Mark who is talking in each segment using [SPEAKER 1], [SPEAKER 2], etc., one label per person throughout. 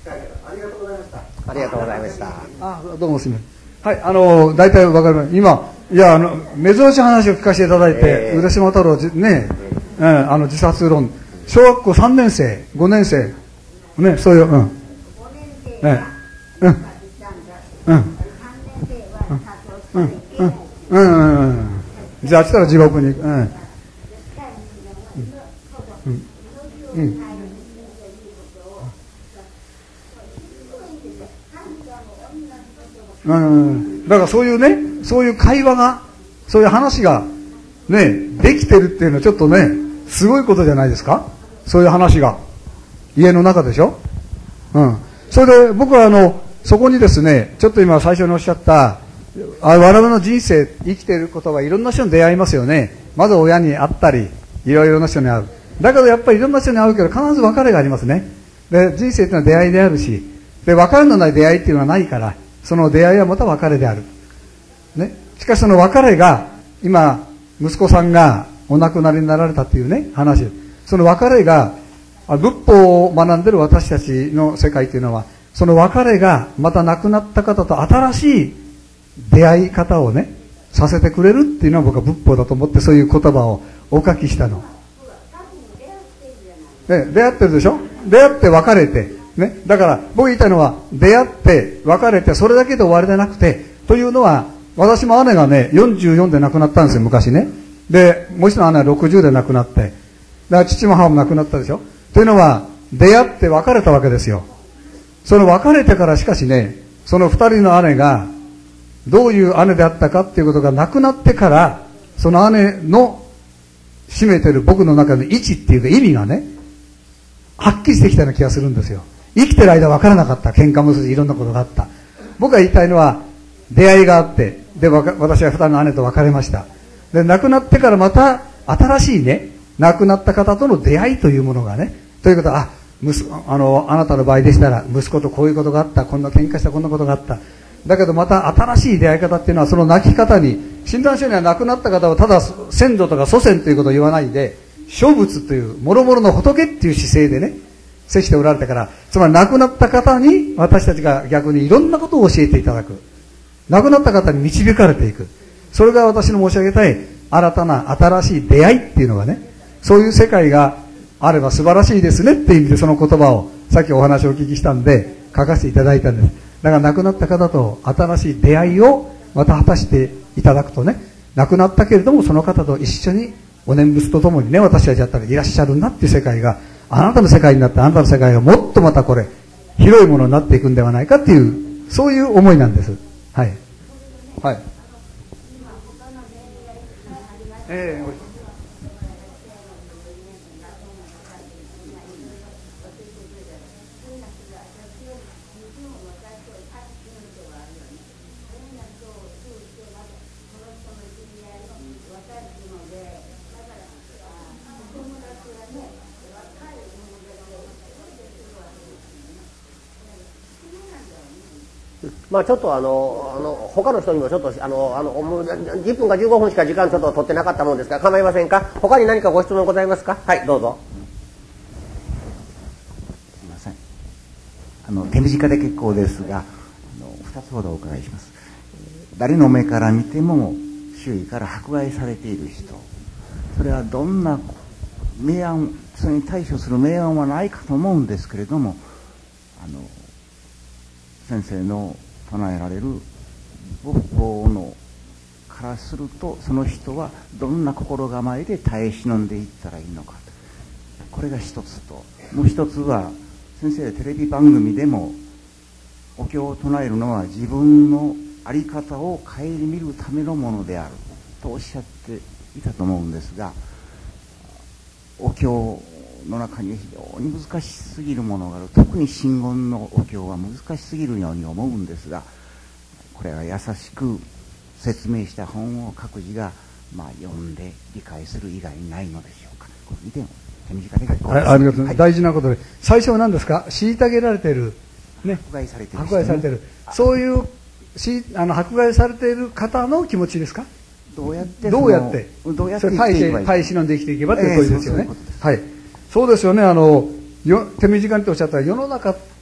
[SPEAKER 1] ありがとうございました。
[SPEAKER 2] ありがとうございました。
[SPEAKER 1] あ、どうもすみません。はい、大体わかります。今、いや、珍しい話を聞かせていただいて、浦島太郎ね、自殺論、小学校3年生、5年生、ね、そういう、じゃあ、あっちから地獄に行く。だからそういうね、そういう会話が、そういう話が、ね、できてるっていうのはちょっとね、すごいことじゃないですか？そういう話が。家の中でしょ？それで僕はそこにですね、ちょっと今最初におっしゃった、我々の人生、生きていることはいろんな人に出会いますよね。まず親に会ったり、いろいろな人に会う。だけどやっぱりいろんな人に会うけど、必ず別れがありますね。で、人生っていうのは出会いであるし、で、別れのない出会いっていうのはないから、その出会いはまた別れである。ね。しかしその別れが、今、息子さんがお亡くなりになられたっていうね、話。その別れが、仏法を学んでる私たちの世界っていうのは、その別れがまた亡くなった方と新しい出会い方をね、させてくれるっていうのは僕は仏法だと思ってそういう言葉をお書きしたの。ね、出会ってるでしょ？出会って別れて。ね。だから僕言いたいのは、出会って別れてそれだけで終わりでなくて、というのは、私も姉がね、44で亡くなったんですよ、昔ね。で、もう一度姉は60で亡くなって。だから父も母も亡くなったでしょ？というのは、出会って別れたわけですよ。その別れてからしかしね、その二人の姉が、どういう姉であったかっていうことがなくなってから、その姉の占めてる僕の中の位置っていうか意味がね、はっきりしてきたような気がするんですよ。生きてる間分からなかった。喧嘩もするし、いろんなことがあった。僕が言いたいのは、出会いがあって、で、私は二人の姉と別れました。で、亡くなってからまた、新しいね、亡くなった方との出会いというものがね、ということは、あなたの場合でしたら、息子とこういうことがあった、こんな喧嘩した、こんなことがあった。だけどまた新しい出会い方っていうのは、その亡き方に、親鸞書には亡くなった方をただ先祖とか祖先ということを言わないで、諸仏という、諸々の仏っていう姿勢でね、接しておられたから、つまり亡くなった方に私たちが逆にいろんなことを教えていただく。亡くなった方に導かれていく。それが私の申し上げたい新たな新しい出会いっていうのがね、そういう世界があれば素晴らしいですねっていう意味でその言葉をさっきお話をお聞きしたんで書かせていただいたんです。だから亡くなった方と新しい出会いをまた果たしていただくとね、亡くなったけれどもその方と一緒にお念仏とともにね、私たちだったらいらっしゃるんだっていう世界が、あなたの世界になってあなたの世界がもっとまたこれ広いものになっていくんではないかっていうそういう思いなんです。はい。はい。
[SPEAKER 2] まあちょっと他の人にもちょっと10分か15分しか時間ちょっと取ってなかったものですから構いませんか？他に何かご質問ございますか？はい、どうぞ。
[SPEAKER 3] すみません。手短で結構ですが、2つほどお伺いします。誰の目から見ても周囲から迫害されている人、それはどんな明暗、それに対処する明暗はないかと思うんですけれども、先生の唱えられる仏法のからすると、その人はどんな心構えで耐え忍んでいったらいいのか、これが一つと、もう一つは先生テレビ番組でもお経を唱えるのは自分の在り方を顧みるためのものであるとおっしゃっていたと思うんですが、お経の中に非常に難しすぎるものがある。特に真言のお経は難しすぎるように思うんですが、これは優しく説明した本を各自が読んで理解する以外にないのでしょうか。この2点を手短で結構です。
[SPEAKER 1] はい、ありがとうございます。大事なことで、最初は何ですか？虐げられている、ね、
[SPEAKER 3] 迫害されている、
[SPEAKER 1] 迫害されている、そういう迫害されている方の気持ちですか？
[SPEAKER 3] どうやって
[SPEAKER 1] それ耐え忍んで生きていけばということですよね。はい。そうですよね。手短にとおっしゃったら、世の中っ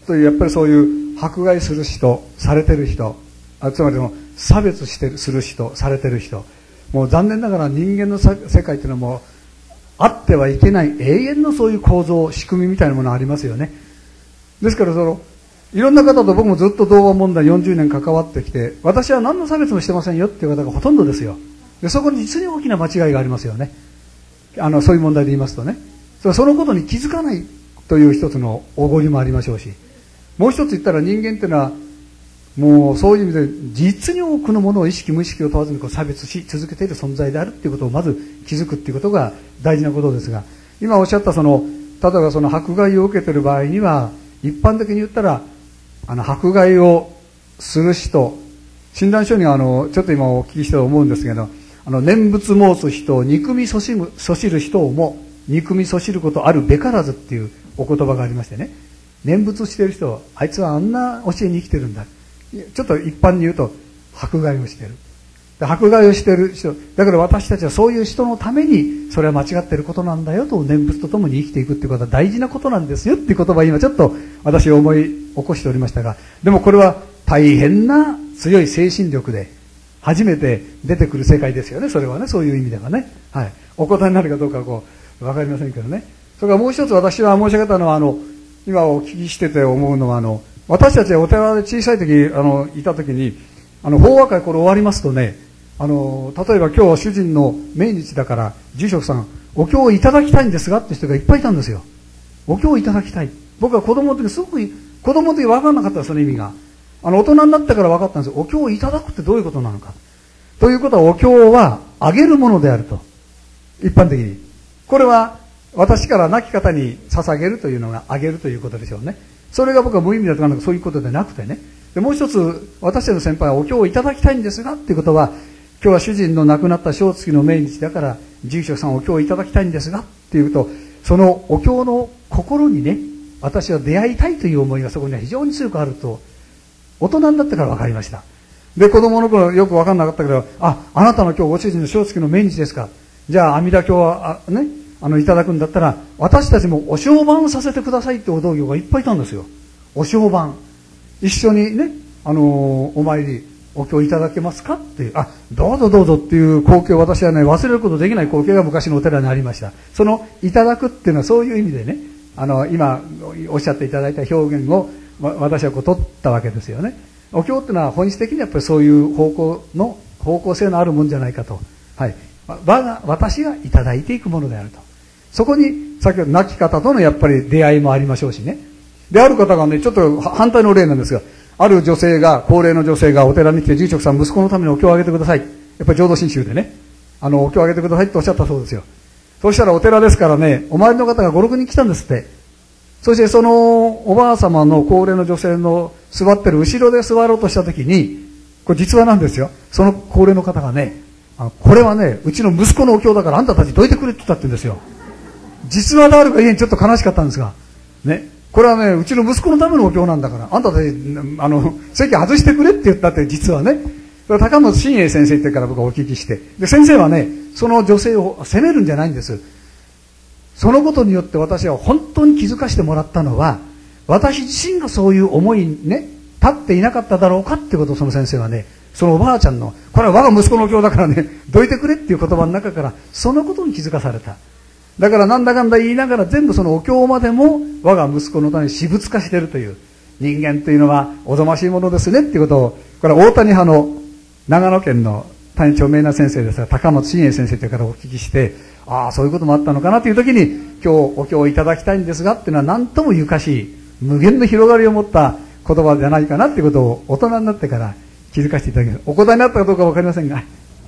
[SPEAKER 1] というやっぱりそういう迫害する人、されてる人、つまり差別する人、されてる人、もう残念ながら人間の世界というのはもうあってはいけない永遠のそういう構造、仕組みみたいなものがありますよね。ですからいろんな方と僕もずっと動画問題40年関わってきて、私は何の差別もしてませんよっていう方がほとんどですよ。でそこに実に大きな間違いがありますよね。そういう問題で言いますとね、そのことに気づかないという一つのおごりもありましょうし、もう一つ言ったら人間っていうのはもうそういう意味で実に多くのものを意識無意識を問わずに差別し続けている存在であるっていうことをまず気づくっていうことが大事なことですが、今おっしゃった例えば迫害を受けている場合には、一般的に言ったら迫害をする人、診断書にはちょっと今お聞きして思うんですけど、念仏申す人を憎みそしる人をも憎みそしることあるべからずっていうお言葉がありましてね、念仏している人はあいつはあんな教えに生きてるんだ、ちょっと一般に言うと迫害をしている。迫害をしている人だから、私たちはそういう人のためにそれは間違っていることなんだよと、念仏とともに生きていくっていうことは大事なことなんですよっていう言葉を今ちょっと私は思い起こしておりましたが、でもこれは大変な強い精神力で初めて出てくる世界ですよね。それはね、そういう意味ではね、はい、お答えになるかどうか分かりませんけどね。それからもう一つ私は申し上げたのは今お聞きしてて思うのは私たちはお寺で小さい時いた時に法話会これ終わりますとね、例えば今日主人の命日だから住職さんお経をいただきたいんですがって人がいっぱいいたんですよ。お経をいただきたい。僕は子供の時子供の時分からなかった、その意味が大人になってから分かったんですよ。お経をいただくってどういうことなのかということは、お経はあげるものであると、一般的にこれは私から亡き方に捧げるというのがあげるということでしょうね。それが僕は無意味だとかそういうことでなくてね、でもう一つ私たちの先輩はお経をいただきたいんですがっていうことは、今日は主人の亡くなった正月の命日だから住職さんお経をいただきたいんですがっていうと、そのお経の心にね、私は出会いたいという思いがそこには非常に強くあると大人になってから分かりました。で子供の頃よく分かんなかったけど、あなたの今日ご主人の正月の命日ですか、じゃあ阿弥陀経はいただくんだったら私たちもお正盤させてくださいってお道業がいっぱいいたんですよ。お正盤一緒にねお参りお経いただけますかっていう、どうぞどうぞっていう光景を私はね忘れることできない光景が昔のお寺にありました。そのいただくっていうのはそういう意味でね、今おっしゃっていただいた表現を私は取ったわけですよね。お経っていうのは本質的にやっぱりそういう方向性のあるもんじゃないかと、はい、私がいただいていくものであると。そこに先ほど亡き方とのやっぱり出会いもありましょうしね。である方がね、ちょっと反対の例なんですが、ある女性が、高齢の女性がお寺に来て、住職さん息子のためにお経をあげてください、やっぱり浄土真宗でねお経をあげてくださいっておっしゃったそうですよ。そうしたらお寺ですからね、お参りの方が 5,6 人来たんですって。そしてそのおばあ様の高齢の女性の座ってる後ろで座ろうとした時に、これ実話なんですよ。その高齢の方がね、これはねうちの息子のお経だからあんたたちどいてくれって言ったって言うんですよ。実話であるが家にちょっと悲しかったんですがね、これはねうちの息子のためのお経なんだからあんたたち席外してくれって言ったって。実はね高松信栄先生ってから僕はお聞きして、で先生はねその女性を責めるんじゃないんです。そのことによって私は本当に気づかせてもらったのは、私自身がそういう思いにね立っていなかっただろうかってことを、その先生はねそのおばあちゃんのこれは我が息子のお経だからねどいてくれっていう言葉の中からそのことに気づかされた。だからなんだかんだ言いながら全部そのお経までも我が息子のために私物化しているという、人間というのはおぞましいものですねっていうことを、これは大谷派の長野県の大変著名な先生ですが、高松信栄先生というからお聞きして、そういうこともあったのかなという時に、今日お経をいただきたいんですがっていうのは何ともゆかしい無限の広がりを持った言葉じゃないかなっていうことを大人になってから気づかせていただきます。お答えになったかどうか分かりませんが、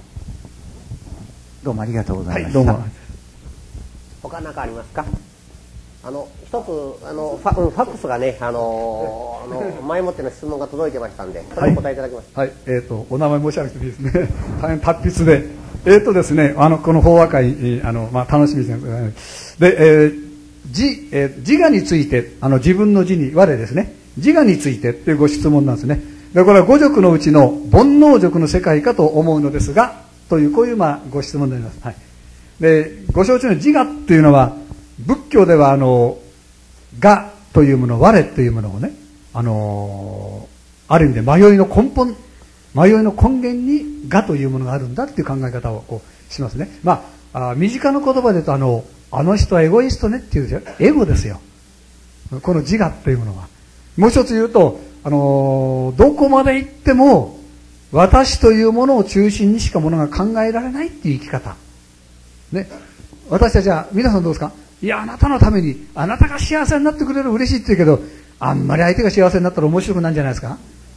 [SPEAKER 3] どうもありがとうございました。
[SPEAKER 1] どうも。
[SPEAKER 2] 他何かありますか。一つファックスがね前もっての質問が届いてましたんで、それをお答えいただきます。
[SPEAKER 1] はい、お名前申し上げていいですね。大変達筆で、ですね、この法話会楽しみですで、自我について自分の自に我ですね、自我についてっていうご質問なんですね。でこれは五濁のうちの煩悩濁の世界かと思うのですがという、こういうご質問になります。はい。でご承知のように自我っていうのは仏教では我というもの、我というものをねある意味で迷いの根源に我というものがあるんだっていう考え方をこうしますね。身近な言葉で言うとあの人はエゴイストねっていうでしょ。エゴですよ。この自我というものは。もう一つ言うと、どこまで行っても私というものを中心にしかものが考えられないっていう生き方。ね。私たちは、皆さんどうですか？いや、あなたのために、あなたが幸せになってくれる嬉しいって言うけど、あんまり相手が幸せになったら面白くないんじゃないですか？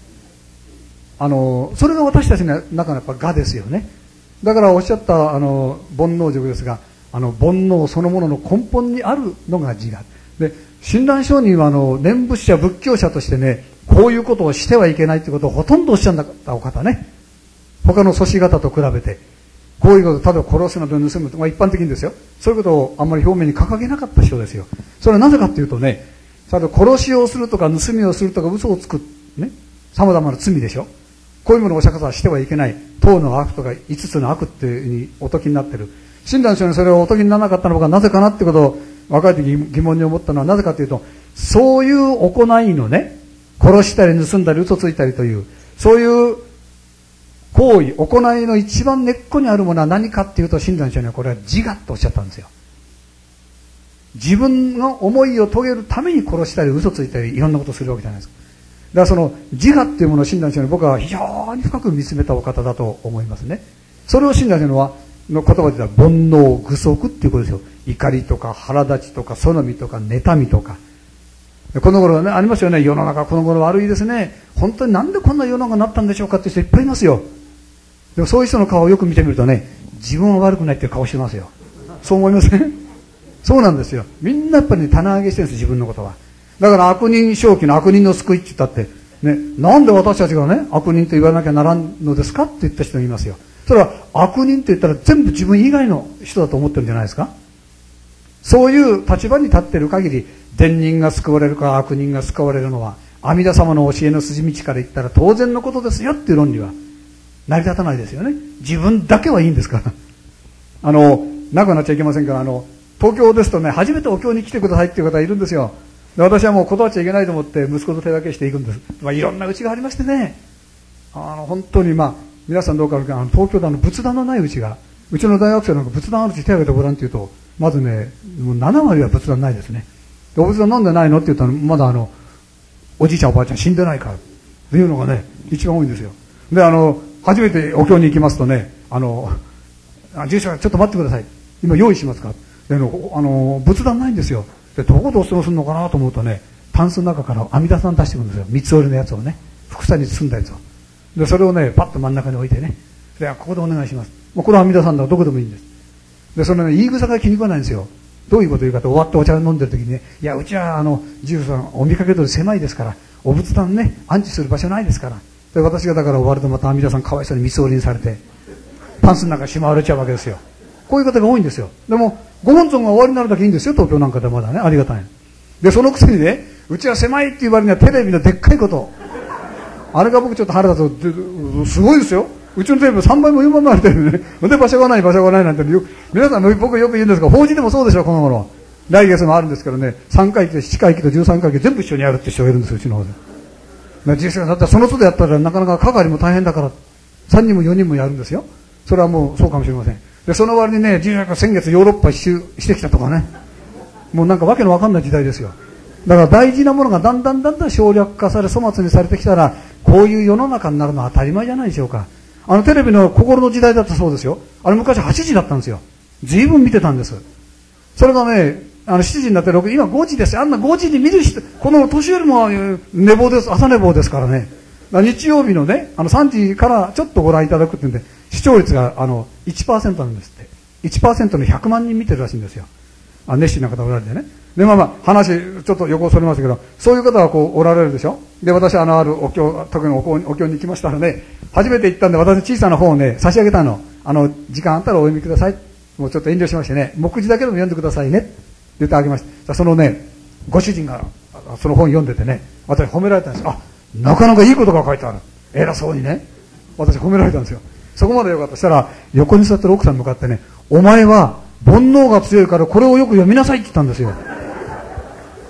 [SPEAKER 1] それが私たちの中のやっぱ我ですよね。だからおっしゃった、煩悩塾ですが、煩悩そのものの根本にあるのが自我。で、親鸞上人は念仏者、仏教者としてね、こういうことをしてはいけないということをほとんどおっしゃらなかったお方ね。他の祖師方と比べて、こういうこと、例えば殺すなど盗むとか、一般的にですよ。そういうことをあんまり表面に掲げなかった人ですよ。それはなぜかというとね、殺しをするとか盗みをするとか嘘をつく、ね、様々な罪でしょ。こういうものをお釈迦様はしてはいけない。10の悪とか5つの悪っていうふうにお説きになってる。親鸞上人それをお説きにならなかったのがなぜかなってことを若い時疑問に思ったのはなぜかというと、そういう行いのね、殺したり盗んだり嘘ついたりという、そういう行為、行いの一番根っこにあるものは何かっていうと、親鸞上人はこれは自我とおっしゃったんですよ。自分の思いを遂げるために殺したり嘘ついたりいろんなことをするわけじゃないですか。だからその自我っていうものを親鸞上人は僕は非常に深く見つめたお方だと思いますね。それを親鸞上人の言葉では煩悩具足っていうことですよ。怒りとか腹立ちとかそのみとか妬みとか。この頃はね、ありますよね。世の中この頃悪いですね。本当になんでこんな世の中になったんでしょうかっていう人いっぱいいますよ。でもそういう人の顔をよく見てみるとね、自分は悪くないっていう顔してますよ。そう思いません？そうなんですよ。みんなやっぱりね、棚上げしてるんです、自分のことは。だから悪人正気の悪人の救いって言ったって、ね、なんで私たちがね、悪人と言わなきゃならんのですかって言った人もいますよ。それは悪人って言ったら全部自分以外の人だと思ってるんじゃないですか。そういう立場に立っている限り、善人が救われるか悪人が救われるのは、阿弥陀様の教えの筋道から言ったら当然のことですよっていう論理は成り立たないですよね。自分だけはいいんですから。なくなっちゃいけませんから、東京ですとね、初めてお経に来てくださいっていう方がいるんですよ。で、私はもう断っちゃいけないと思って息子と手分けしていくんです。いろんな家がありましてね、本当に皆さんどうか東京で仏壇のないうちが、うちの大学生なんか仏壇あるうち手を挙げてごらんって言うと、まずね、もう7割は仏壇ないですね。で、お仏壇なんでないのって言ったら、まだおじいちゃんおばあちゃん死んでないからっていうのがね、一番多いんですよ。で、初めてお経に行きますとね、住所ちょっと待ってください。今用意しますから。で、仏壇ないんですよ。で、どこでお過ごするのかなと思うとね、タンスの中から阿弥陀さん出してくるんですよ。三つ折りのやつをね、副菜に包んだやつを。で、それをね、パッと真ん中に置いてね、で、ここでお願いします。もうこれは阿弥陀さんだからどこでもいいんです。で、そのね、言い草が気に食わないんですよ。どういうこと言うかと、終わってお茶を飲んでる時にね、いや、うちは住所さん、お見かけ通り狭いですから、お仏壇ね、安置する場所ないですから。で、私がだから終わるとまた阿弥陀さんかわいそうに三つ折りにされて、タンスの中にしまわれちゃうわけですよ。こういう方が多いんですよ。でも、ご本尊が終わりになるだけいいんですよ、東京なんかでまだね、ありがたい。で、そのくせにね、うちは狭いって言われるにはテレビのでっかいこと。あれが僕ちょっと腹立つ。すごいですよ。うちのテレビ3倍も4倍もあるテレビね。で、場所がないなんて、皆さん僕よく言うんですが、法事でもそうでしょ、この頃。来月もあるんですけどね、3回忌と7回忌と13回忌全部一緒にやるって人がいるんですよ、うちの方で。実際だったらその都度やったらなかなか係も大変だから、3人も4人もやるんですよ。それはもうそうかもしれません。で、その割にね、先月ヨーロッパ一周してきたとかね。もうなんかわけのわかんない時代ですよ。だから大事なものがだんだん省略化され、粗末にされてきたら、こういう世の中になるのは当たり前じゃないでしょうか。テレビの心の時代だったそうですよ。あれ昔8時だったんですよ。随分見てたんです。それがね、7時になって今5時ですよ。あんな5時に見る人、この年よりも寝坊です、朝寝坊ですからね。日曜日のね、3時からちょっとご覧いただくってんで、視聴率が1% なんですって。1% の100万人見てるらしいんですよ。熱心な方おられてね。で、話、ちょっと横それましたけど、そういう方がおられるでしょ。で、私あるお経、特にお経に行きましたらね、初めて行ったんで、私小さな本をね、差し上げたの。時間あったらお読みください。もうちょっと遠慮しましてね、目次だけでも読んでくださいね。って言ってあげました。そのね、ご主人が、その本読んでてね、私褒められたんです。なかなかいいことが書いてある。偉そうにね。私褒められたんですよ。そこまでよかった。したら、横に座ってる奥さんに向かってね、お前は煩悩が強いからこれをよく読みなさいって言ったんですよ。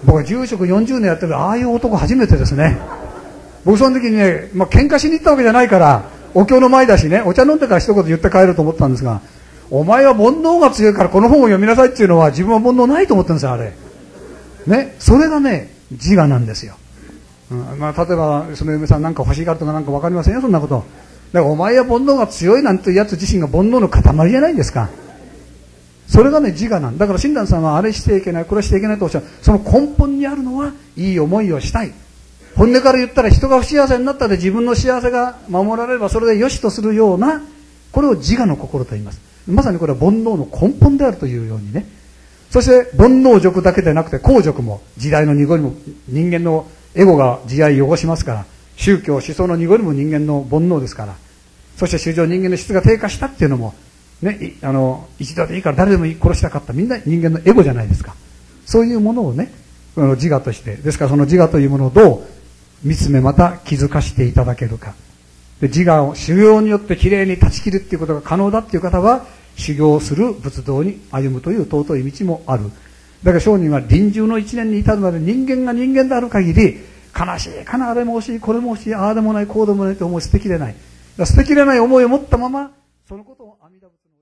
[SPEAKER 1] 僕は住職40年やってるああいう男初めてですね。僕その時にね、喧嘩しに行ったわけじゃないから、お経の前だしね、お茶飲んでから一言言って帰ると思ったんですが、お前は煩悩が強いからこの本を読みなさいっていうのは自分は煩悩ないと思ってるんですよ、あれ。ね、それがね、自我なんですよ。例えば、その嫁さんなんか欲しがるとかなんかわかりませんよ、そんなこと。だからお前は煩悩が強いなんていうやつ自身が煩悩の塊じゃないですか。それがね、自我なんだから、親鸞さんはあれしていけない、これしていけないとおっしゃる。その根本にあるのは、いい思いをしたい。本音から言ったら、人が不幸せになったで自分の幸せが守られれば、それで良しとするような、これを自我の心と言います。まさにこれは煩悩の根本であるというようにね。そして、煩悩dụcだけでなくて、公dụcも、時代の濁りも、人間のエゴが慈愛を汚しますから、宗教、思想の濁りも人間の煩悩ですから、そして衆生人間の質が低下したっていうのも、ね、一度でいいから誰でも殺したかった、みんな人間のエゴじゃないですか。そういうものをね、自我として、ですからその自我というものをどう見つめまた気づかしていただけるか。で、自我を修行によってきれいに断ち切るっていうことが可能だっていう方は、修行する仏道に歩むという尊い道もある。だから聖人は臨終の一年に至るまで人間が人間である限り、悲しいかな、あれも惜しい、これも惜しい、ああでもない、こうでもないと思い捨てきれない。捨てきれない思いを持ったまま、そのことを阿弥陀仏の